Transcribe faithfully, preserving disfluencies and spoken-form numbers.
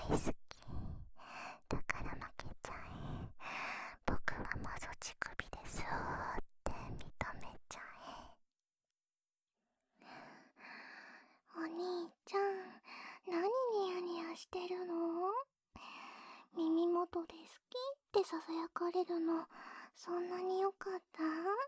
好き。だから負けちゃえ。僕はマゾ乳首ですって認めちゃえ。お兄ちゃん、何ニヤニヤしてるの？耳元で好きってささやかれるの、そんなによかった？